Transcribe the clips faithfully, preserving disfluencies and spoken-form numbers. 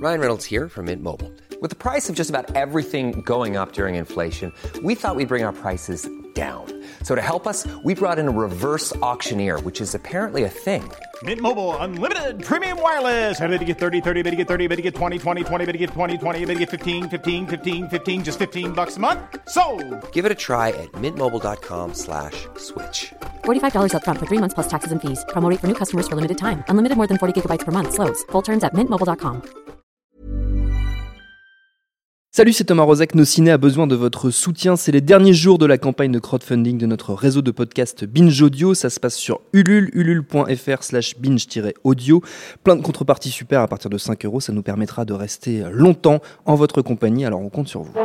Ryan Reynolds here from Mint Mobile. With the price of just about everything going up during inflation, we thought we'd bring our prices down. So to help us, we brought in a reverse auctioneer, which is apparently a thing. Mint Mobile Unlimited Premium Wireless. How to get thirty, thirty, how to get thirty, how to get twenty, twenty, twenty, how to get twenty, twenty, how to get fifteen, fifteen, fifteen, fifteen, just fifteen bucks a month? Sold! Give it a try at mintmobile.com slash switch. forty-five dollars up front for three months plus taxes and fees. Promo rate for new customers for limited time. Unlimited more than forty gigabytes per month. Slows full terms at mint mobile dot com. Salut, c'est Thomas Rozek. Nos Ciné a besoin de votre soutien. C'est les derniers jours de la campagne de crowdfunding de notre réseau de podcast Binge Audio. Ça se passe sur ulule, ulule.fr slash binge-audio. Plein de contreparties super à partir de cinq euros. Ça nous permettra de rester longtemps en votre compagnie. Alors on compte sur vous.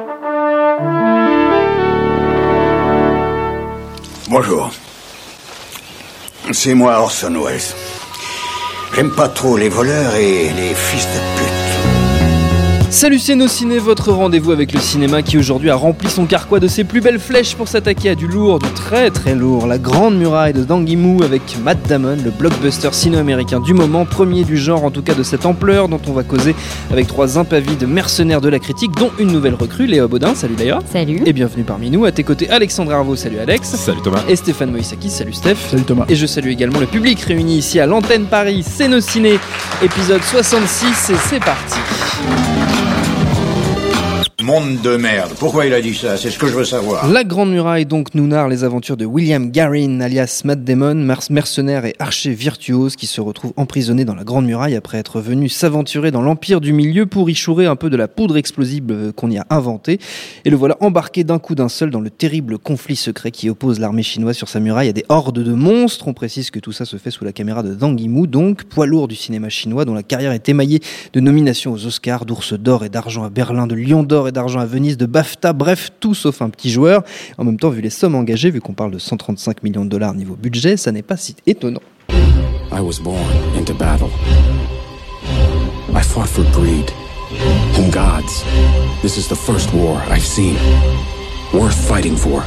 Bonjour. C'est moi Orson Welles. J'aime pas trop les voleurs et les fils de pute. Salut, c'est Nos Ciné, votre rendez-vous avec le cinéma qui aujourd'hui a rempli son carquois de ses plus belles flèches pour s'attaquer à du lourd, du très très lourd. La Grande Muraille de Zhang Yimou avec Matt Damon, le blockbuster sino-américain du moment, premier du genre en tout cas de cette ampleur, dont on va causer avec trois impavides mercenaires de la critique, dont une nouvelle recrue, Léa Baudin, salut d'ailleurs. Salut. Et bienvenue parmi nous, à tes côtés Alexandre Arvo, salut Alex. Salut Thomas. Et Stéphane Moïsaki, salut Steph. Salut Thomas. Et je salue également le public réuni ici à l'antenne Paris, c'est Nos Ciné, épisode soixante-six, et c'est parti. Monde de merde. Pourquoi il a dit ça? C'est ce que je veux savoir. La Grande Muraille donc nous narre les aventures de William Garin, alias Matt Damon, mercenaire et archer virtuose qui se retrouve emprisonné dans la Grande Muraille après être venu s'aventurer dans l'Empire du Milieu pour y chourer un peu de la poudre explosible qu'on y a inventée. Et le voilà embarqué d'un coup d'un seul dans le terrible conflit secret qui oppose l'armée chinoise sur sa muraille à des hordes de monstres. On précise que tout ça se fait sous la caméra de Zhang Yimou, donc poids lourd du cinéma chinois dont la carrière est émaillée de nominations aux Oscars, d'Ours d'or et d'argent à Berlin, de Lion d'or et d'argent à Venise, de BAFTA, bref, tout sauf un petit joueur. En même temps, vu les sommes engagées, vu qu'on parle de cent trente-cinq millions de dollars niveau budget, ça n'est pas si étonnant. I was born into battle. I fought for greed and gods. This is the first war I've seen worth fighting for.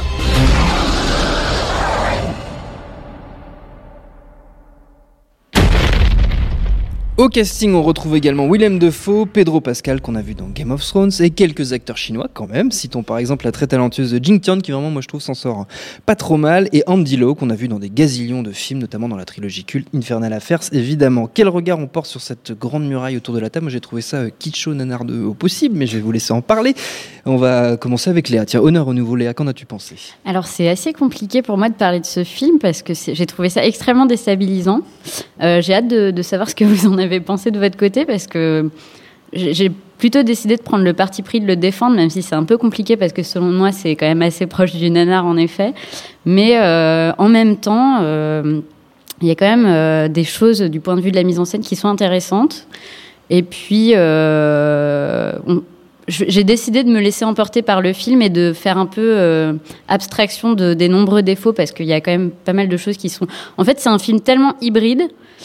Au casting, on retrouve également Willem Dafoe, Pedro Pascal qu'on a vu dans Game of Thrones et quelques acteurs chinois quand même. Citons par exemple la très talentueuse Jing Tian qui vraiment moi je trouve s'en sort pas trop mal, et Andy Lau qu'on a vu dans des gazillions de films, notamment dans la trilogie culte Infernal Affairs évidemment. Quel regard on porte sur cette grande muraille autour de la table? Moi j'ai trouvé ça kitscho nanardeux au possible, mais je vais vous laisser en parler. On va commencer avec Léa. Tiens, honneur au nouveau Léa, qu'en as-tu pensé? Alors c'est assez compliqué pour moi de parler de ce film parce que c'est, j'ai trouvé ça extrêmement déstabilisant. Euh, j'ai hâte de, de savoir ce que vous en avez pensé de votre côté, parce que j'ai plutôt décidé de prendre le parti pris de le défendre, même si c'est un peu compliqué parce que selon moi c'est quand même assez proche du nanar en effet, mais euh, en même temps euh, il y a quand même euh, des choses du point de vue de la mise en scène qui sont intéressantes, et puis euh, on, j'ai décidé de me laisser emporter par le film et de faire un peu euh, abstraction de, des nombreux défauts, parce qu'il y a quand même pas mal de choses qui sont... En fait, c'est un film tellement hybride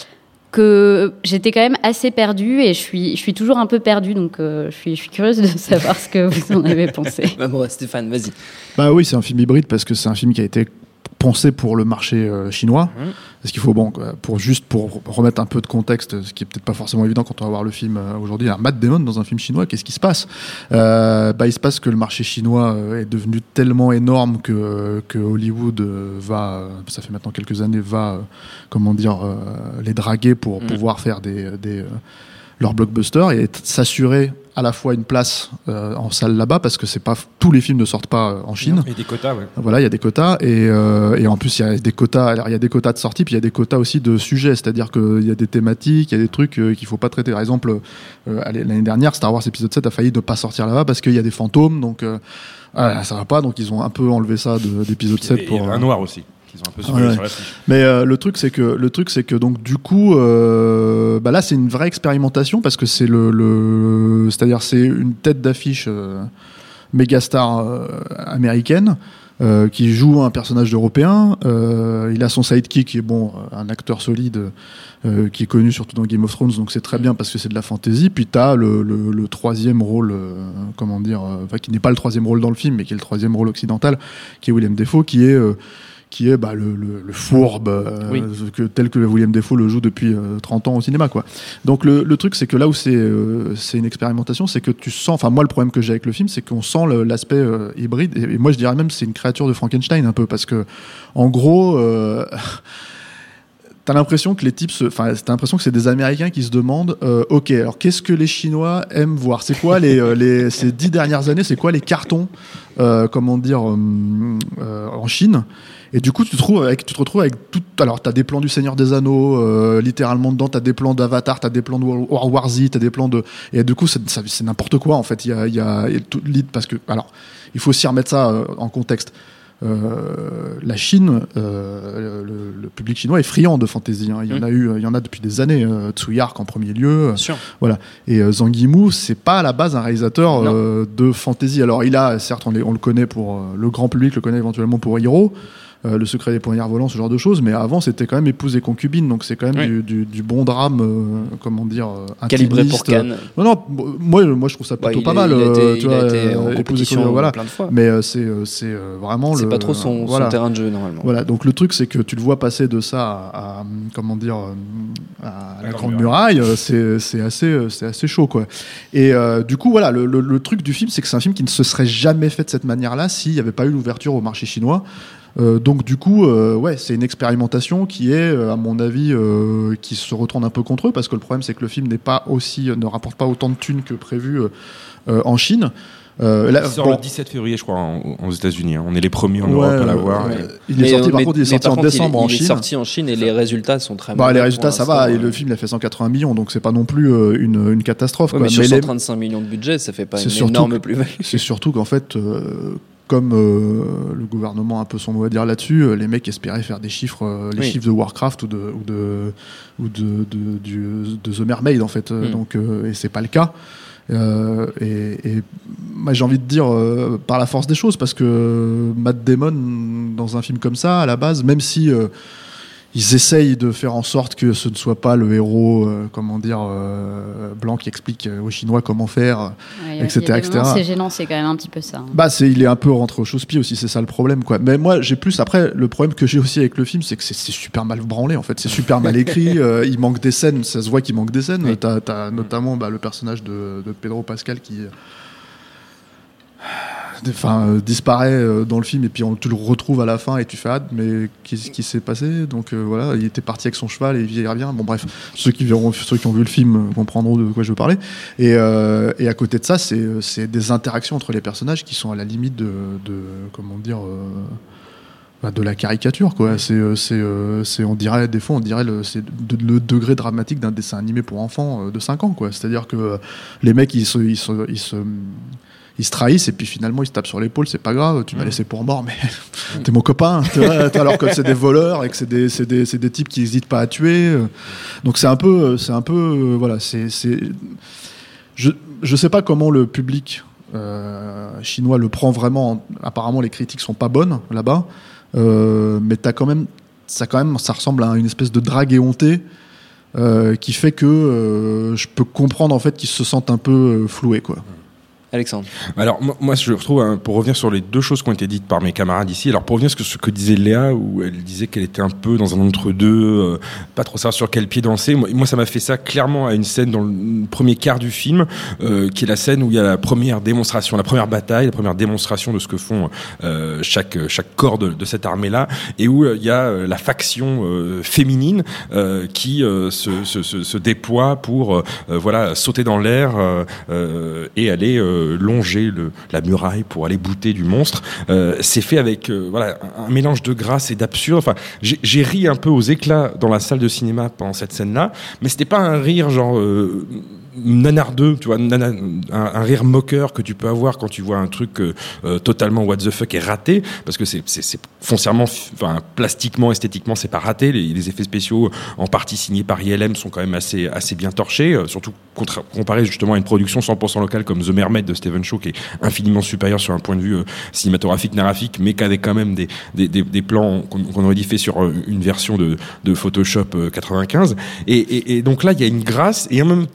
que j'étais quand même assez perdue, et je suis, je suis toujours un peu perdue, donc euh, je, suis, je suis curieuse de savoir ce que vous en avez pensé. Bah bon, Stéphane, vas-y. Bah oui, c'est un film hybride parce que c'est un film qui a été pensé pour le marché euh, chinois. Mmh. Parce qu'il faut, bon, pour juste pour remettre un peu de contexte, ce qui est peut-être pas forcément évident quand on va voir le film euh, aujourd'hui, un Matt Damon dans un film chinois, qu'est-ce qui se passe? euh, bah, Il se passe que le marché chinois euh, est devenu tellement énorme que, que Hollywood euh, va, euh, ça fait maintenant quelques années, va, euh, comment dire, euh, les draguer pour mmh. pouvoir faire des, des, euh, leurs blockbusters et s'assurer à la fois une place euh, en salle là-bas, parce que c'est pas tous les films ne sortent pas euh, en Chine. Il y a des quotas, ouais. Voilà, il y a des quotas, et, euh, et en plus il y a des quotas. Alors il y a des quotas de sortie, puis il y a des quotas aussi de sujets, c'est-à-dire qu'il y a des thématiques, il y a des trucs euh, qu'il faut pas traiter. Par exemple, euh, l'année dernière, Star Wars épisode sept a failli ne pas sortir là-bas parce qu'il y a des fantômes, donc euh, ah, ça va pas, donc ils ont un peu enlevé ça de, d'épisode sept. Et, pour et un noir aussi. Ils ont un peu sur, ouais. sur la fiche. Mais euh, le truc c'est que le truc c'est que donc du coup euh, bah là c'est une vraie expérimentation, parce que c'est le, le c'est-à-dire c'est une tête d'affiche euh, méga star euh, américaine euh, qui joue un personnage européen. Euh, il a son sidekick qui est bon, un acteur solide euh, qui est connu surtout dans Game of Thrones, donc c'est très bien parce que c'est de la fantasy. Puis t'as le, le, le troisième rôle, euh, comment dire, euh, enfin qui n'est pas le troisième rôle dans le film, mais qui est le troisième rôle occidental, qui est Willem Dafoe, qui est euh, qui est bah, le, le, le fourbe, euh, Oui. que, tel que William Dafoe le joue depuis euh, trente ans au cinéma, quoi. Donc le, le truc, c'est que là où c'est, euh, c'est une expérimentation, c'est que tu sens, enfin moi le problème que j'ai avec le film, c'est qu'on sent le, l'aspect euh, hybride, et, et moi je dirais même c'est une créature de Frankenstein un peu, parce que en gros... Euh, T'as l'impression que les types, se... enfin, t'as l'impression que c'est des Américains qui se demandent, euh, ok, alors qu'est-ce que les Chinois aiment voir ? C'est quoi les, euh, les ces dix dernières années ? C'est quoi les cartons, euh, comment dire, euh, euh, en Chine ? Et du coup, tu te trouves avec, tu te retrouves avec tout. Alors, t'as des plans du Seigneur des Anneaux, euh, littéralement dedans. T'as des plans d'Avatar, t'as des plans de World War Z, t'as des plans de. Et du coup, c'est, ça, c'est n'importe quoi en fait. Il y a, il y a, il y a tout, parce que, alors, il faut aussi remettre ça euh, en contexte. Euh, la Chine, euh, le, le public chinois est friand de fantasy. Hein. Il y en mmh. a eu, il y en a depuis des années. Euh, Tsuyark en premier lieu. Bien sûr. Voilà. Et euh, Zhang Yimou, c'est pas à la base un réalisateur euh, de fantasy. Alors il a, certes, on, les, on le connaît pour euh, le grand public, le connaît éventuellement pour Hiro. Euh, le secret des poignards volants, ce genre de choses, mais avant c'était quand même épouse et concubine, donc c'est quand même oui. du, du, du bon drame, euh, comment dire, euh, calibré pour Cannes. Non, non, moi, moi je trouve ça plutôt ouais, pas est, mal. Il a été, euh, tu il vois, a été en euh, compétition voilà. plein de fois. Mais euh, c'est, euh, c'est euh, vraiment c'est le. pas trop son, euh, voilà. son terrain de jeu normalement. Voilà, donc le truc c'est que tu le vois passer de ça à, à comment dire, à, à la Grande Muraille, c'est, c'est assez, c'est assez chaud quoi. Et euh, du coup voilà, le, le, le truc du film, c'est que c'est un film qui ne se serait jamais fait de cette manière-là s'il n'y avait pas eu l'ouverture au marché chinois. Euh, donc du coup, euh, ouais, c'est une expérimentation qui est, euh, à mon avis, euh, qui se retourne un peu contre eux, parce que le problème c'est que le film n'est pas aussi, euh, ne rapporte pas autant de thunes que prévu euh, euh, en Chine. Euh, là, il sort bon, le dix-sept février, je crois, en, aux États-Unis. Hein. On est les premiers en ouais, Europe à l'avoir. Ouais. Et... Il est mais sorti, par mais, contre, il est sorti en contre, décembre il est, en il Chine. Il est sorti en Chine et les résultats sont très bah, bons. Les résultats, ça va. Et le film, il a fait cent quatre-vingts millions, donc c'est pas non plus euh, une, une catastrophe. Ouais, quoi. Mais sur mais cent trente-cinq les... millions de budget, ça fait pas c'est une énorme plus-value. C'est surtout qu'en fait. Euh, Comme euh, le gouvernement a un peu son mot à dire là-dessus, euh, les mecs espéraient faire des chiffres, euh, les oui. chiffres de Warcraft ou de ou de ou de, de, du, de The Mermaid en fait. Mm. Donc euh, et c'est pas le cas. Euh, et, et moi j'ai envie de dire euh, par la force des choses, parce que Matt Damon dans un film comme ça, à la base, même si euh, ils essayent de faire en sorte que ce ne soit pas le héros, euh, comment dire, euh, blanc qui explique aux Chinois comment faire, ouais, et cetera, et et cetera. C'est gênant, c'est quand même un petit peu ça. Hein. Bah, c'est, il est un peu rentré au chausse-pied aussi, c'est ça le problème, quoi. Mais moi, j'ai plus. Après, le problème que j'ai aussi avec le film, c'est que c'est, c'est super mal branlé, en fait. C'est super mal écrit. euh, il manque des scènes, ça se voit qu'il manque des scènes. Oui. T'as, t'as notamment bah, le personnage de, de Pedro Pascal qui. Enfin, euh, disparaît euh, dans le film et puis on, tu le retrouves à la fin et tu fais ah, mais qu'est-ce qui s'est passé? Donc euh, voilà, il était parti avec son cheval et il revient. Bon bref, ceux qui verront, ceux qui ont vu le film comprendront de quoi je veux parler. Et, euh, et à côté de ça, c'est, c'est des interactions entre les personnages qui sont à la limite de, de comment dire, euh, de la caricature quoi. C'est, c'est, c'est, on dirait des fois, on dirait le, c'est de, le degré dramatique d'un dessin animé pour enfants de cinq ans quoi. C'est-à-dire que les mecs ils se, ils se, ils se ils se trahissent et puis finalement ils se tapent sur l'épaule, c'est pas grave, tu m'as laissé pour mort, mais t'es mon copain, alors que c'est des voleurs et que c'est des, c'est des, c'est des types qui hésitent pas à tuer. Donc c'est un peu, c'est un peu, voilà, c'est, c'est, je, je sais pas comment le public euh, chinois le prend vraiment. Apparemment les critiques sont pas bonnes là-bas, euh, mais t'as quand même, ça quand même, ça ressemble à une espèce de drague éhontée. Euh, qui fait que euh, je peux comprendre en fait qu'ils se sentent un peu euh, floués quoi. Alexandre. Alors moi je retrouve, hein, pour revenir sur les deux choses qui ont été dites par mes camarades ici, alors pour revenir sur ce que disait Léa, où elle disait qu'elle était un peu dans un entre-deux, euh, pas trop savoir sur quel pied danser, moi, moi ça m'a fait ça clairement à une scène dans le premier quart du film, euh, qui est la scène où il y a la première démonstration, la première bataille, la première démonstration de ce que font euh, chaque, chaque corps de, de cette armée-là, et où il y a euh, la faction euh, féminine euh, qui euh, se, se, se, se déploie pour euh, voilà, sauter dans l'air euh, euh, et aller euh, longer le, la muraille pour aller bouter du monstre. Euh, c'est fait avec euh, voilà, un mélange de grâce et d'absurde. Enfin, j'ai, j'ai ri un peu aux éclats dans la salle de cinéma pendant cette scène-là, mais c'était pas un rire genre euh, nanardeux, tu vois, nana, un, un rire moqueur que tu peux avoir quand tu vois un truc euh, totalement what the fuck et raté, parce que c'est, c'est, c'est foncièrement, enfin plastiquement, esthétiquement, c'est pas raté. Les, les effets spéciaux, en partie signés par I L M, sont quand même assez assez bien torchés, euh, surtout contra- comparé justement à une production cent pour cent locale comme The Mermaid de Stephen Chow, qui est infiniment supérieur sur un point de vue euh, cinématographique, narratique, mais qui avait quand même des des, des, des plans qu'on, qu'on aurait dit fait sur euh, une version de, de Photoshop euh, quatre-vingt-quinze. Et, et, et donc là, il y a une grâce et en même temps un côté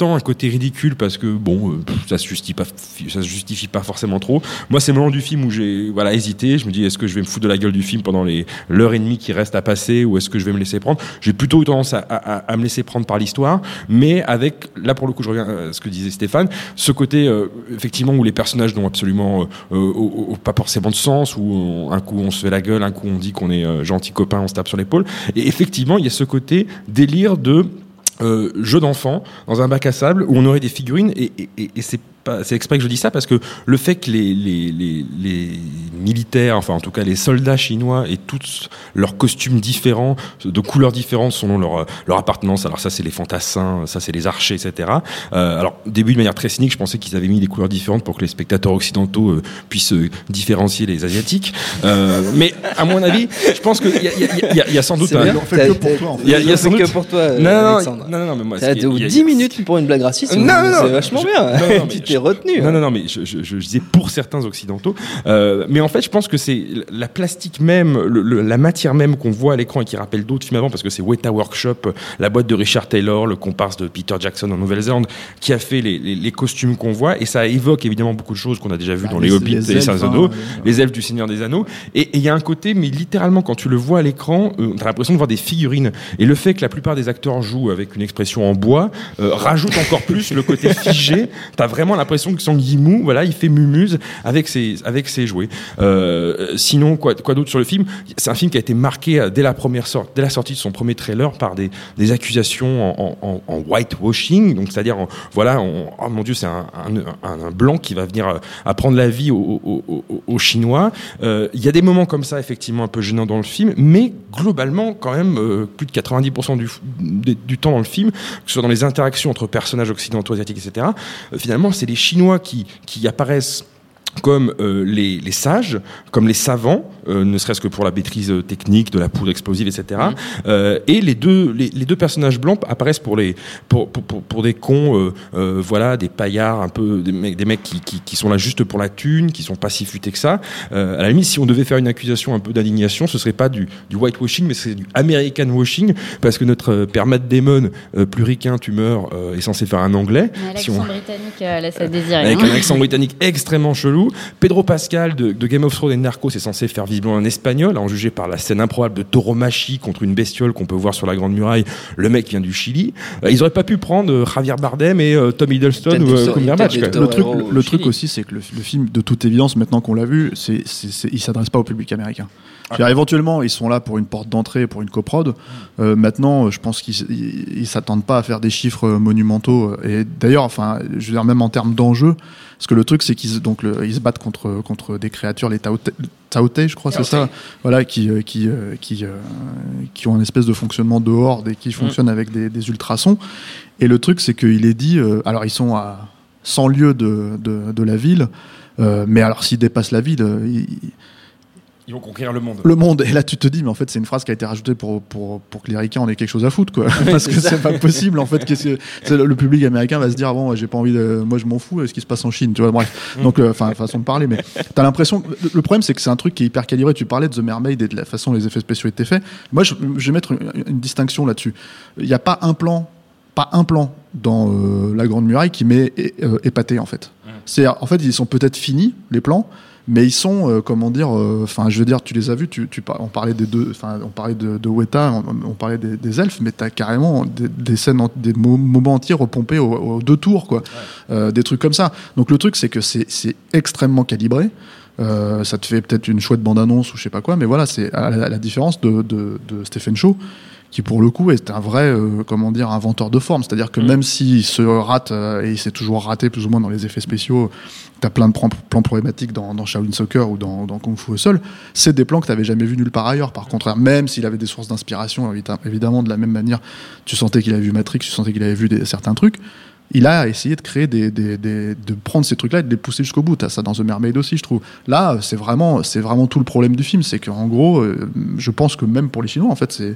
ridicule parce que bon, euh, ça se justifie pas, ça se justifie pas forcément trop. Moi, c'est le moment du film où j'ai voilà hésité. Je me dis, est-ce que je vais me foutre de la gueule du film pendant les l'heure et demie qui reste à passer, ou est-ce que je vais me laisser prendre? J'ai plutôt eu tendance à, à, à me laisser prendre par l'histoire, mais avec, là pour le coup, je reviens à ce que disait Stéphane, ce côté euh, effectivement où les personnages n'ont absolument euh, euh, pas forcément de sens, où on, un coup on se fait la gueule, un coup on dit qu'on est euh, gentil copain, on se tape sur l'épaule, et effectivement il y a ce côté délire de Euh, jeu d'enfant dans un bac à sable où on aurait des figurines, et, et, et c'est pas, c'est exprès que je dis ça parce que le fait que les, les, les, les militaires, enfin en tout cas les soldats chinois aient tous leurs costumes différents, de couleurs différentes selon leur, leur appartenance, alors ça c'est les fantassins, ça c'est les archers, et cetera. Euh, alors au début de manière très cynique, je pensais qu'ils avaient mis des couleurs différentes pour que les spectateurs occidentaux euh, puissent euh, différencier les asiatiques, euh, mais à mon avis, je pense qu'il y a, y, a, y, a, y a sans doute un... On fait que pour toi en fait. Il y a, y a sans doute que pour toi, non, non, Alexandre. Non, non, non, mais moi, T'as dix minutes pour une blague raciste, non, non, non, c'est vachement je, bien. Non, non, tu mais t'es je, retenu. Non, hein. non, non, mais je, je, je disais pour certains occidentaux. Euh, mais en fait, je pense que c'est la plastique même, le, le, la matière même qu'on voit à l'écran et qui rappelle d'autres films avant, parce que c'est Weta Workshop, la boîte de Richard Taylor, le comparse de Peter Jackson en Nouvelle-Zélande, qui a fait les, les, les costumes qu'on voit, et ça évoque évidemment beaucoup de choses qu'on a déjà vues bah, dans les, les Hobbits et les Seigneurs des Anneaux, les elfes du Seigneur des Anneaux. Et il y a un côté, mais littéralement, quand tu le vois à l'écran, euh, t'as l'impression de voir des figurines. Et le fait que la plupart des acteurs jouent avec une expression en bois euh, rajoute encore plus le côté figé. T'as vraiment l'impression que Zhang Yimou, voilà, il fait mumuse avec ses avec ses jouets. Euh, sinon, quoi, quoi d'autre sur le film? C'est un film qui a été marqué dès la première sorte, dès la sortie de son premier trailer par des, des accusations en, en, en whitewashing, donc c'est-à-dire, en, voilà, on, oh mon Dieu, c'est un, un, un, un blanc qui va venir apprendre la vie aux, aux, aux, aux Chinois. Il euh, y a des moments comme ça, effectivement, un peu gênants dans le film, mais globalement, quand même, euh, plus de quatre-vingt-dix pour cent du, du, du temps dans le film, que ce soit dans les interactions entre personnages occidentaux, asiatiques, et cetera, euh, finalement, c'est les Chinois qui, qui apparaissent comme euh, les, les sages, comme les savants, euh, ne serait-ce que pour la maîtrise technique de la poudre explosive, et cetera. Mmh. Euh, et les deux, les, les deux personnages blancs apparaissent pour les, pour, pour, pour, pour des cons, euh, euh, voilà, des paillards, un peu des mecs, des mecs qui, qui, qui sont là juste pour la thune, qui sont pas si futés que ça. Euh, à la limite, si on devait faire une accusation un peu d'indignation, ce serait pas du, du whitewashing, mais c'est du American washing, parce que notre père Matt Damon, euh, plus ricain, tu meurs, euh, est censé faire un anglais. Un accent si on... britannique euh, laisse à désirer. Avec hein. un accent britannique extrêmement chelou. Pedro Pascal de, de Game of Thrones et de Narcos est censé faire visiblement un espagnol, en jugé par la scène improbable de tauromachie contre une bestiole qu'on peut voir sur la Grande Muraille. Le mec vient du Chili. Euh, ils auraient pas pu prendre euh, Javier Bardem et euh, Tom Hiddleston ou euh, Cumberbatch. Le truc, le, le truc aussi, c'est que le, le film, de toute évidence, maintenant qu'on l'a vu, c'est, c'est, c'est, il s'adresse pas au public américain. Ah. Éventuellement, ils sont là pour une porte d'entrée, pour une coprod. Euh, maintenant, je pense qu'ils ils, ils s'attendent pas à faire des chiffres monumentaux. Et d'ailleurs, enfin, je veux dire, même en termes d'enjeux, parce que le truc, c'est qu'ils donc le, ils se battent contre contre des créatures, les Taoté, Taoté je crois, Taoté. C'est ça, voilà, qui qui qui euh, qui ont un espèce de fonctionnement de horde et qui fonctionnent mmh. avec des, des ultrasons. Et le truc, c'est qu'il est dit, euh, alors ils sont à cent lieues de de, de la ville, euh, mais alors s'ils dépassent la ville, euh, ils, Ils vont conquérir le monde. Le monde. Et là, tu te dis, mais en fait, c'est une phrase qui a été rajoutée pour, pour, pour que les ricains en aient quelque chose à foutre, quoi. Parce que c'est pas possible, en fait. Qu'est-ce que, c'est, le public américain va se dire, bon, j'ai pas envie de, moi, je m'en fous, ce qui se passe en Chine, tu vois, bref. Donc, enfin, euh, façon de parler, mais t'as l'impression, le problème, c'est que c'est un truc qui est hyper calibré. Tu parlais de The Mermaid et de la façon dont les effets spéciaux étaient faits. Moi, je, je vais mettre une, une distinction là-dessus. Il n'y a pas un plan, pas un plan dans euh, La Grande Muraille qui m'est euh, épaté, en fait. C'est, en fait, ils sont peut-être finis, les plans, mais ils sont, euh, comment dire, enfin, euh, je veux dire, tu les as vus, tu, tu, on parlait des deux, enfin, on parlait de, de Weta, on, on parlait des, des elfes, mais t'as carrément des, des scènes, des moments entiers repompés aux, aux deux tours, quoi, ouais. euh, des trucs comme ça. Donc le truc, c'est que c'est, c'est extrêmement calibré. Euh, ça te fait peut-être une chouette bande-annonce ou je sais pas quoi, mais voilà, c'est à la, à la différence de, de, de Stephen Chow, qui pour le coup est un vrai, euh, comment dire, inventeur de forme. C'est-à-dire que mmh. même s'il se rate, euh, et il s'est toujours raté plus ou moins dans les effets spéciaux, t'as plein de plans, plans problématiques dans, dans Shaolin Soccer ou dans, dans Kung Fu au sol, c'est des plans que t'avais jamais vus nulle part ailleurs. Par contre, même s'il avait des sources d'inspiration, évidemment, de la même manière, tu sentais qu'il avait vu Matrix, tu sentais qu'il avait vu des, certains trucs, il a essayé de créer des, des, des, de prendre ces trucs-là et de les pousser jusqu'au bout. T'as ça dans The Mermaid aussi, je trouve. Là, c'est vraiment, c'est vraiment tout le problème du film, c'est qu'en gros, euh, je pense que même pour les Chinois, en fait, c'est,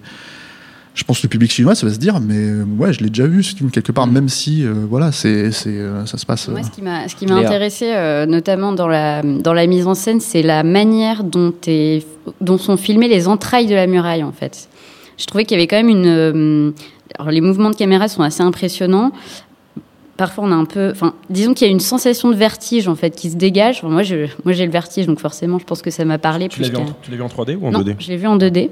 je pense que le public chinois, ça va se dire, mais ouais, je l'ai déjà vu ce film quelque part, mmh. même si, euh, voilà, c'est, c'est, euh, ça se passe. Euh... Moi, ce qui m'a, ce qui m'a intéressé, euh, notamment dans la, dans la mise en scène, c'est la manière dont, est, dont sont filmées les entrailles de la muraille, en fait. Je trouvais qu'il y avait quand même une. Euh, alors, les mouvements de caméra sont assez impressionnants. parfois on a un peu, enfin, disons qu'il y a une sensation de vertige en fait qui se dégage. Enfin, moi, je, moi, j'ai le vertige, donc forcément, je pense que ça m'a parlé. Tu l'as vu en, tu l'as vu en trois D ou en non, deux D? Je l'ai vu en deux D.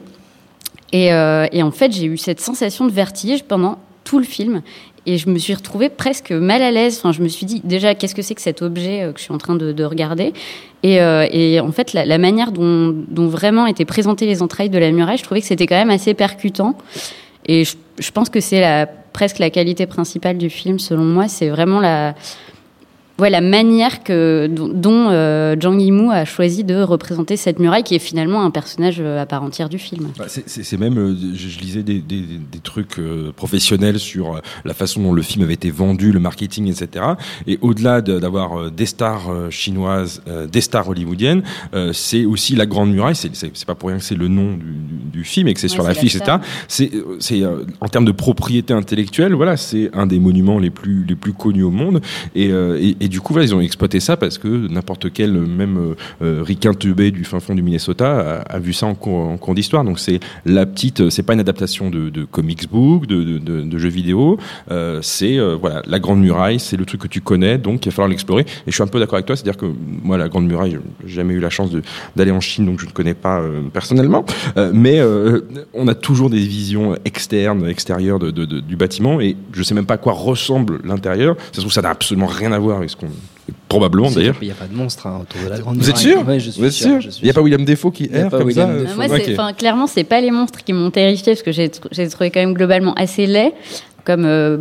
Et, euh, et en fait, j'ai eu cette sensation de vertige pendant tout le film. Et je me suis retrouvée presque mal à l'aise. Enfin, je me suis dit, déjà, qu'est-ce que c'est que cet objet euh, que je suis en train de, de regarder ? Et, euh, et en fait, la, la manière dont, dont vraiment étaient présentées les entrailles de la muraille, je trouvais que c'était quand même assez percutant. Et je, je pense que c'est la, presque la qualité principale du film, selon moi. C'est vraiment la... Ouais, la manière que, dont, dont euh, Zhang Yimou a choisi de représenter cette muraille, qui est finalement un personnage euh, à part entière du film. Bah, c'est, c'est, c'est même, euh, je, je lisais des, des, des trucs euh, professionnels sur euh, la façon dont le film avait été vendu, le marketing, et cetera. Et au-delà de, d'avoir euh, des stars euh, chinoises, euh, des stars hollywoodiennes, euh, c'est aussi la Grande Muraille. C'est, c'est, c'est pas pour rien que c'est le nom du, du, du film et que c'est ouais, sur l'affiche, et cetera. C'est, c'est euh, en termes de propriété intellectuelle, voilà, c'est un des monuments les plus les plus connus au monde. Et, euh, et, et du coup, voilà, ils ont exploité ça parce que n'importe quel, même euh, ricain teubé du fin fond du Minnesota a, a vu ça en cours, en cours d'histoire. Donc c'est la petite, c'est pas une adaptation de, de comics book, de, de, de, de jeux vidéo. Euh, c'est euh, voilà, la Grande Muraille, c'est le truc que tu connais, donc il va falloir l'explorer. Et je suis un peu d'accord avec toi, c'est-à-dire que moi, la Grande Muraille, j'ai jamais eu la chance de, d'aller en Chine, donc je ne connais pas euh, personnellement. Euh, mais euh, on a toujours des visions externes, extérieures de, de, de, du bâtiment, et je sais même pas à quoi ressemble l'intérieur. Ça se trouve, ça n'a absolument rien à voir avec ce qu'on probablement c'est d'ailleurs. Il n'y a pas de monstre hein, autour de la Grande Vous Muraille. êtes sûr? Ouais, je suis Vous êtes sûr. Il n'y a pas William Dafoe qui erre comme William ça euh, Moi, c'est, okay. Clairement, c'est pas les monstres qui m'ont terrifié parce que j'ai, j'ai trouvé quand même globalement assez laid, comme euh,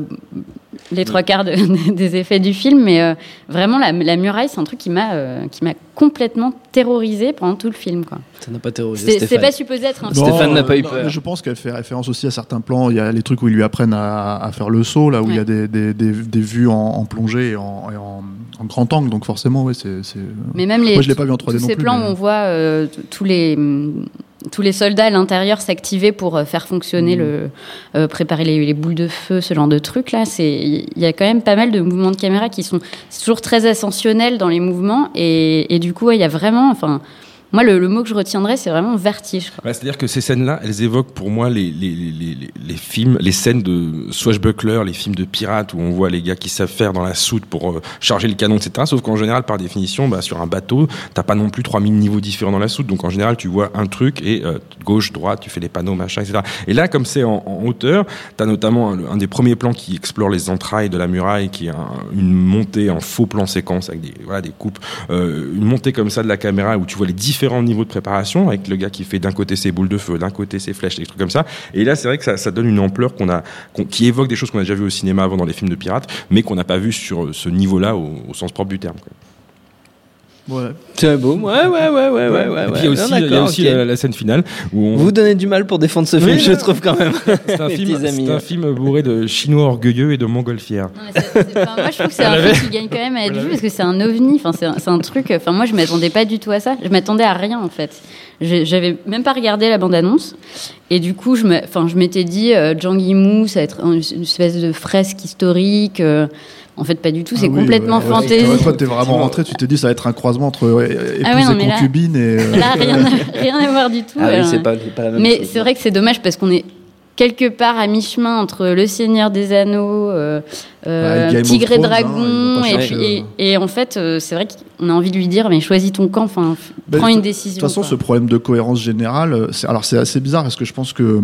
les trois quarts de, des effets du film. Mais euh, vraiment, la, la muraille, c'est un truc qui m'a, euh, qui m'a complètement terrorisée pendant tout le film. Quoi. Ça n'a pas terrorisé c'est, Stéphane. C'est pas supposé être un non, Stéphane n'a pas eu non, peur. Je pense qu'elle fait référence aussi à certains plans. Il y a les trucs où ils lui apprennent à, à faire le saut, là où ouais. il y a des, des, des, des vues en, en plongée et en, et en, en grand angle. Donc forcément, oui, c'est, c'est... Mais même les, moi, je l'ai pas vu en trois D tous non ces plus, plans mais... où on voit euh, tous les... tous les soldats à l'intérieur s'activer pour faire fonctionner mmh. le, euh, préparer les, les boules de feu, ce genre de trucs là. C'est, il y a quand même pas mal de mouvements de caméra qui sont c'est toujours très ascensionnels dans les mouvements et, et du coup, il ouais, y a vraiment, enfin. Moi, le, le mot que je retiendrai, c'est vraiment vertige. Ouais, c'est-à-dire que ces scènes-là, elles évoquent pour moi les, les, les, les, les films, les scènes de swashbuckler, les films de pirates où on voit les gars qui savent faire dans la soute pour euh, charger le canon, et cetera. Sauf qu'en général, par définition, bah, sur un bateau, t'as pas non plus trois mille niveaux différents dans la soute. Donc en général, tu vois un truc et euh, gauche, droite, tu fais les panneaux, machin, et cetera. Et là, comme c'est en, en hauteur, t'as notamment un, un des premiers plans qui explore les entrailles de la muraille, qui est un, une montée en faux plan séquence avec des, voilà, des coupes, euh, une montée comme ça de la caméra où tu vois les différents différents niveaux de préparation avec le gars qui fait d'un côté ses boules de feu, d'un côté ses flèches, des trucs comme ça. Et là, c'est vrai que ça, ça donne une ampleur qu'on a, qu'on, qui évoque des choses qu'on a déjà vues au cinéma avant dans les films de pirates, mais qu'on n'a pas vu sur ce niveau-là au, au sens propre du terme, quoi. Ouais. C'est beau. Ouais, ouais, ouais, ouais, ouais, ouais. Et puis il y a aussi, non, il y a aussi okay. la, la scène finale où on... Vous donnez du mal pour défendre ce film, oui, je trouve quand même. C'est un, film, c'est un film bourré de Chinois orgueilleux et de Montgolfières. Non, mais c'est, c'est pas, moi, je trouve que c'est un film qui gagne quand même à être vu parce que c'est un ovni. Enfin, c'est un, c'est un truc. Enfin, moi, je m'attendais pas du tout à ça. Je m'attendais à rien en fait. Je, j'avais même pas regardé la bande-annonce et du coup, je, me, enfin, je m'étais dit, euh, Zhang Yimou, ça va être une, une espèce de fresque historique. Euh, En fait, pas du tout, c'est ah oui, complètement ouais, fantaisie. Ouais, toi, t'es vraiment rentré, tu t'es dit, ça va être un croisement entre ouais, épouse ah ouais, non, et concubine. Là, et, euh... là rien, à, rien à voir du tout. Ah euh, oui, c'est pas, c'est pas la même mais chose. C'est vrai que c'est dommage parce qu'on est quelque part à mi-chemin entre Le Seigneur des Anneaux, euh, euh, ouais, Tigre et Dragon, hein, et, puis, euh... et, et en fait, euh, c'est vrai qu'on a envie de lui dire, mais choisis ton camp, enfin, ben, prends une décision. De toute façon, quoi. Ce problème de cohérence générale, c'est, alors c'est assez bizarre parce que je pense que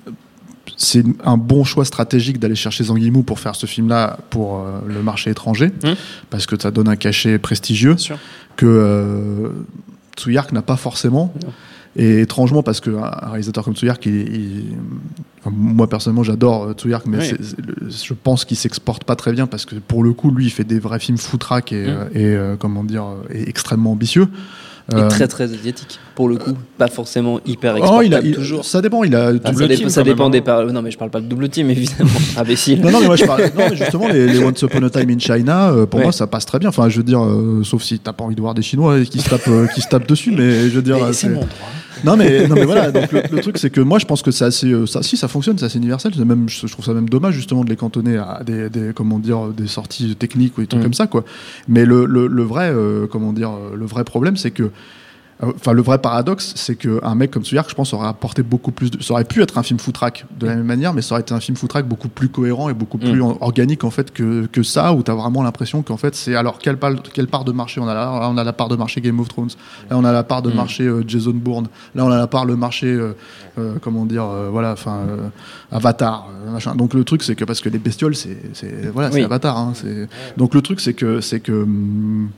c'est un bon choix stratégique d'aller chercher Zhang Yimou pour faire ce film-là pour euh, le marché étranger, mmh. parce que ça donne un cachet prestigieux que euh, Tsuyark n'a pas forcément. Non. Et étrangement, parce qu'un réalisateur comme Tsuyark, il, il, enfin, moi personnellement j'adore Tsuyark, mais oui. c'est, c'est, le, je pense qu'il s'exporte pas très bien parce que pour le coup, lui, il fait des vrais films foutraques et, mmh. et euh, comment dire, et extrêmement ambitieux. Et euh... très très asiatique pour le coup, pas forcément hyper exportable oh, il a, il, toujours. Ça dépend, il a ah, ça, dépend, ça dépend des par... Non mais je parle pas de double team évidemment, imbécile. Non non mais moi je parle. Non mais justement les, les Once Upon a Time in China, euh, pour ouais. moi ça passe très bien. Enfin je veux dire, euh, sauf si t'as pas envie de voir des Chinois qui se tapent, euh, qui se tapent dessus, mais je veux dire. Mais c'est, c'est mon droit. Non mais non mais voilà. Donc le, le truc c'est que moi je pense que c'est assez, euh, ça si ça fonctionne, c'est assez universel. C'est même, je trouve ça même dommage justement de les cantonner à des, des comment dire, des sorties techniques ou des trucs mmh. comme ça quoi. Mais le le, le vrai, euh, comment dire, le vrai problème c'est que Enfin, le vrai paradoxe, c'est qu'un mec comme Tsuyark, je pense, aurait apporté beaucoup plus de... Ça aurait pu être un film footrack de la même manière, mais ça aurait été un film footrack beaucoup plus cohérent et beaucoup plus mm. organique, en fait, que, que ça, où t'as vraiment l'impression qu'en fait, c'est... Alors, quelle part, quelle part de marché on a là? Là, on a la part de marché Game of Thrones. Là, on a la part de mm. marché euh, Jason Bourne. Là, on a la part de marché, euh, euh, comment dire, euh, voilà, enfin, euh, Avatar, euh, machin. Donc, le truc, c'est que, parce que les bestioles, c'est... c'est voilà, oui. c'est Avatar, hein, c'est... Donc, le truc, c'est que... C'est que hum,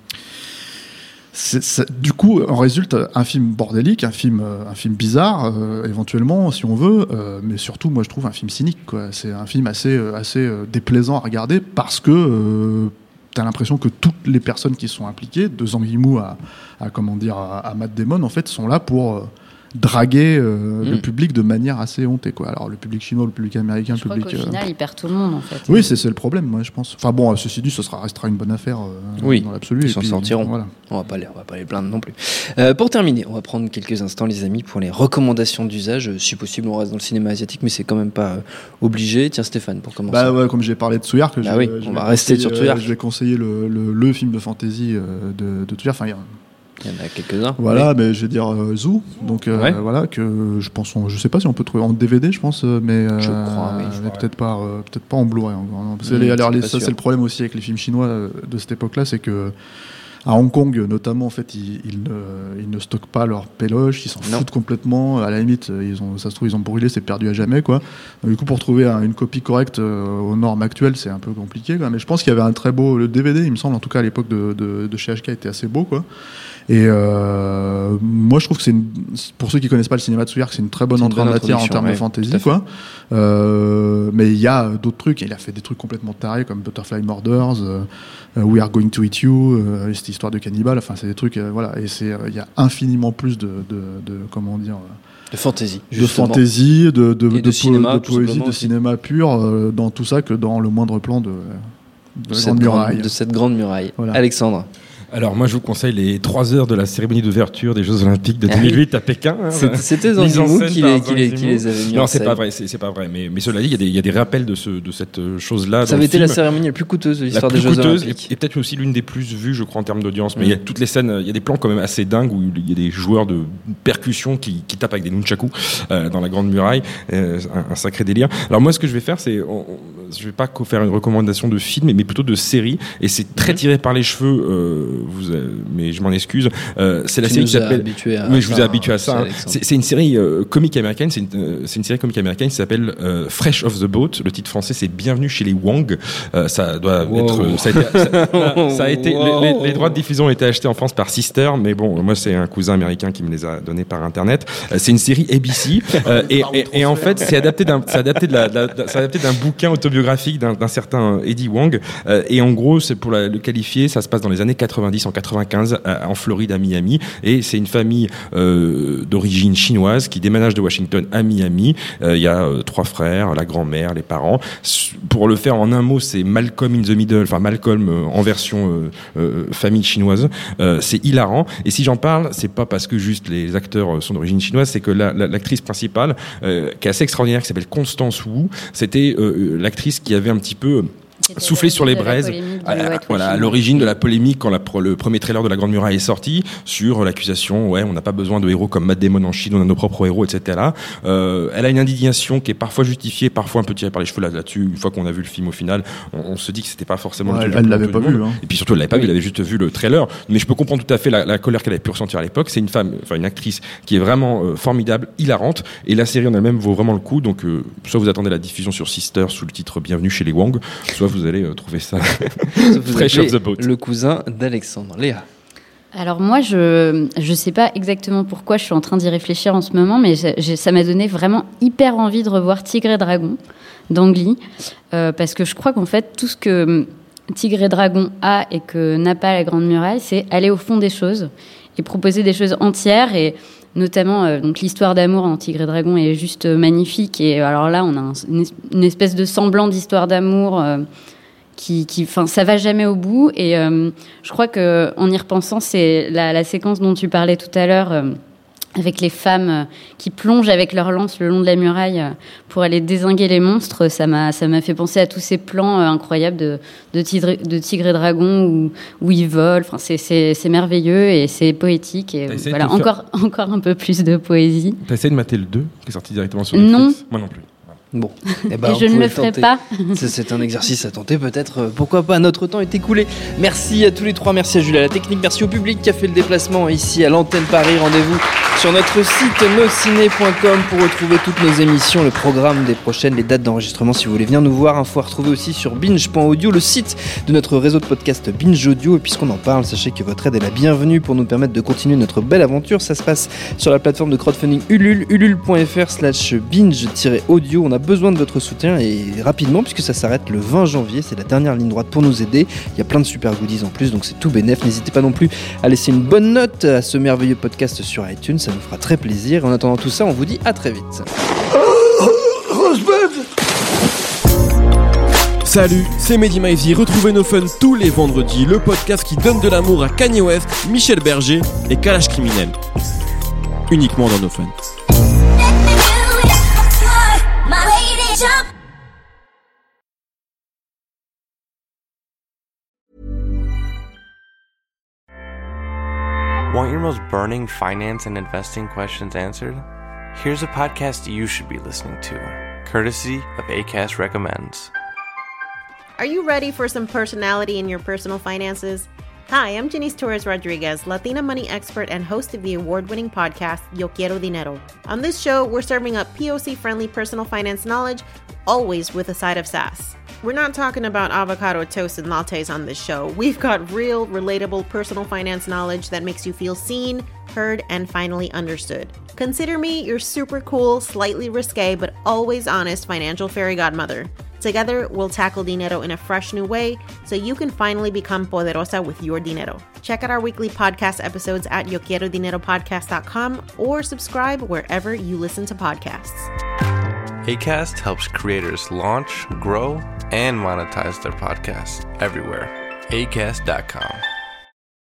C'est, c'est, du coup, en résulte un film bordélique, un film, un film bizarre, euh, éventuellement, si on veut, euh, mais surtout, moi, je trouve un film cynique, quoi. C'est un film assez, assez euh, déplaisant à regarder parce que euh, t'as l'impression que toutes les personnes qui sont impliquées, de Zhang Yimou à, à comment dire, à, à Matt Damon, en fait, sont là pour euh, draguer euh, mm. le public de manière assez hontée, quoi. Alors, le public chinois, le public américain, je le public. Je crois qu'au final, euh... il perd tout le monde, en fait. Oui, c'est, c'est le problème, moi, je pense. Enfin bon, ceci dit, ce sera restera une bonne affaire euh, oui, dans l'absolu. Ils s'en sortiront. Voilà. On va pas les, on va pas les plaindre non plus. Euh, pour terminer, on va prendre quelques instants, les amis, pour les recommandations d'usage. Si possible, on reste dans le cinéma asiatique, mais c'est quand même pas euh, obligé. Tiens, Stéphane, pour commencer. Bah ouais, comme j'ai parlé de Tsuyark, bah je, oui, je on vais va rester sur Tsuyark. Euh, je vais conseiller le, le, le film de fantasy euh, de, de Tsuyark. Enfin, il y a Il y en a quelques-uns. Voilà, oui. mais je vais dire euh, Zoo. Donc euh, ouais. voilà que je pense, on, je sais pas si on peut trouver en D V D, je pense, mais euh, je crois, oui, je mais crois, peut-être pas, euh, peut-être pas en Blu-ray encore. Non. Parce que mmh, les, alors les, ça sûr. c'est le problème aussi avec les films chinois de cette époque-là, c'est que à Hong Kong, notamment, en fait, ils, ils, ne, ils ne stockent pas leurs péloches, ils s'en non. foutent complètement. À la limite, ils ont, ça se trouve, ils ont brûlé, c'est perdu à jamais, quoi. Donc, du coup, pour trouver un, une copie correcte euh, aux normes actuelles, c'est un peu compliqué, quoi. Mais je pense qu'il y avait un très beau, le D V D, il me semble, en tout cas à l'époque de, de, de chez H K, était assez beau, quoi. Et euh, moi, je trouve que c'est une, pour ceux qui connaissent pas le cinéma de Tsuyark, c'est une très bonne entrée en matière en termes ouais, de fantasy, quoi. Euh, mais il y a d'autres trucs. Il a fait des trucs complètement tarés comme Butterfly Murders, euh, We Are Going to Eat You, euh, cette histoire de cannibale. Enfin, c'est des trucs, euh, voilà. Et c'est, il euh, y a infiniment plus de, de, de comment dire. De fantaisie, de fantaisie, de, de, de, de, de, cinéma, de poésie, de cinéma pur euh, dans tout ça que dans le moindre plan de, de, de la grande muraille. Grande, de cette grande muraille. Voilà. Alexandre. Alors moi je vous conseille les trois heures de la cérémonie d'ouverture des Jeux Olympiques de deux mille huit à Pékin. Hein, C'était Zhang Yimou qui, qui, qui les avait mis non, en c'est scène. pas vrai, c'est, c'est pas vrai. Mais, mais cela dit, il y a des, il y a des rappels de, ce, de cette chose-là. Ça avait été film. La cérémonie la plus coûteuse de l'histoire des Jeux Olympiques. Et, et peut-être aussi l'une des plus vues, je crois, en termes d'audience. Mais mmh. il y a toutes les scènes, il y a des plans quand même assez dingues où il y a des joueurs de percussion qui, qui tapent avec des nunchakus euh, dans la Grande Muraille. Euh, un, un sacré délire. Alors moi, ce que je vais faire, c'est, on, je vais pas faire une recommandation de film, mais plutôt de série. Et c'est très tiré par les cheveux. Euh, vous avez, mais je m'en excuse. Euh, c'est la tu série qui s'appelle. Mais je vous ai habitué à ça. Hein. C'est, c'est une série euh, comique américaine. C'est une, euh, c'est une série comique américaine qui s'appelle euh, Fresh Off the Boat. Le titre français, c'est Bienvenue chez les Wong. Euh, ça doit wow. être. Euh, ça a été. Ça, ça a été wow. les, les droits de diffusion ont été achetés en France par Sister, mais bon, moi c'est un cousin américain qui me les a donnés par internet. Euh, c'est une série A B C euh, et, et, et en fait, c'est adapté d'un, c'est adapté de la, de la, c'est adapté d'un bouquin autobiographique d'un, d'un certain Eddie Wong. Euh, et en gros, c'est pour la, le qualifier, ça se passe dans les années quatre-vingt-dix, en quatre-vingt-quinze. En Floride, à Miami, et c'est une famille euh, d'origine chinoise qui déménage de Washington à Miami. Il euh, y a euh, trois frères, la grand-mère, les parents. Pour le faire en un mot, c'est Malcolm in the Middle, enfin Malcolm euh, en version euh, euh, famille chinoise. Euh, c'est hilarant. Et si j'en parle, c'est pas parce que juste les acteurs sont d'origine chinoise, c'est que la, la, l'actrice principale, euh, qui est assez extraordinaire, qui s'appelle Constance Wu, c'était euh, l'actrice qui avait un petit peu souffler sur les braises à, à, voilà, à l'origine de la polémique quand la, le premier trailer de La Grande Muraille est sorti sur l'accusation ouais on n'a pas besoin de héros comme Matt Damon en Chine, on a nos propres héros, etc. Euh, elle a une indignation qui est parfois justifiée, parfois un peu tirée par les cheveux là, là-dessus. Une fois qu'on a vu le film au final, on, on se dit que c'était pas forcément ouais, le elle, elle l'avait pas vu hein. Et puis surtout elle l'avait pas oui. vu, elle avait juste vu le trailer. Mais je peux comprendre tout à fait la, la colère qu'elle avait pu ressentir à l'époque. C'est une femme, enfin une actrice qui est vraiment euh, formidable, hilarante, et la série en elle-même vaut vraiment le coup. Donc euh, soit vous attendez la diffusion sur Sister sous le titre Bienvenue chez les Wong, soit vous allez euh, trouver ça Fresh Off the Boat. Le cousin d'Alexandre. Léa. Alors moi, je je sais pas exactement pourquoi je suis en train d'y réfléchir en ce moment, mais j'ai, ça m'a donné vraiment hyper envie de revoir Tigre et Dragon d'Ang Lee, euh, parce que je crois qu'en fait, tout ce que Tigre et Dragon a et que n'a pas La Grande Muraille, c'est aller au fond des choses et proposer des choses entières, et notamment euh, donc l'histoire d'amour en Tigre et Dragon est juste magnifique, et alors là, on a un, une espèce de semblant d'histoire d'amour euh, qui, qui, enfin, ça va jamais au bout. Et euh, je crois que, en y repensant, c'est la, la séquence dont tu parlais tout à l'heure, euh, avec les femmes euh, qui plongent avec leurs lances le long de la muraille euh, pour aller dézinguer les monstres, ça m'a, ça m'a fait penser à tous ces plans euh, incroyables de, de, tigre, de tigres et dragons où, où ils volent. Enfin, c'est, c'est, c'est merveilleux et c'est poétique. Et voilà, encore, faire... encore un peu plus de poésie. T'as essayé de mater le deux, qui est sorti directement sur Netflix? Non. Moi non plus. Bon, eh ben, et je ne le ferai tenter. pas. c'est, c'est un exercice à tenter, peut-être. Pourquoi pas? Notre temps est écoulé. Merci à tous les trois. Merci à Jules à la technique. Merci au public qui a fait le déplacement ici à l'antenne Paris. Rendez-vous sur notre site nosciné point com pour retrouver toutes nos émissions, le programme des prochaines, les dates d'enregistrement si vous voulez venir nous voir. Info à retrouver aussi sur binge point audio, le site de notre réseau de podcast Binge Audio. Et puisqu'on en parle, sachez que votre aide est la bienvenue pour nous permettre de continuer notre belle aventure. Ça se passe sur la plateforme de crowdfunding Ulule, ulule point fr slash binge-audio. On a besoin de votre soutien et rapidement puisque ça s'arrête le vingt janvier. C'est la dernière ligne droite pour nous aider. Il y a plein de super goodies en plus, donc c'est tout bénef. N'hésitez pas non plus à laisser une bonne note à ce merveilleux podcast sur iTunes. Ça nous fera très plaisir. En attendant tout ça, on vous dit à très vite. Salut, c'est Mehdi Maizy. Retrouvez No Fun tous les vendredis, le podcast qui donne de l'amour à Kanye West, Michel Berger et Kalash Criminel. Uniquement dans No Fun. Want your most burning finance and investing questions answered? Here's a podcast you should be listening to, courtesy of Acast Recommends. Are you ready for some personality in your personal finances? Hi, I'm Janice Torres Rodriguez, Latina money expert and host of the award-winning podcast Yo Quiero Dinero. On this show, we're serving up P O C-friendly personal finance knowledge, always with a side of sass. We're not talking about avocado toast and lattes on this show. We've got real, relatable personal finance knowledge that makes you feel seen, heard, and finally understood. Consider me your super cool, slightly risque, but always honest financial fairy godmother. Together, we'll tackle dinero in a fresh new way so you can finally become poderosa with your dinero. Check out our weekly podcast episodes at yo quiero dinero podcast dot com or subscribe wherever you listen to podcasts. Acast helps creators launch, grow, and monetize their podcasts everywhere. acast dot com.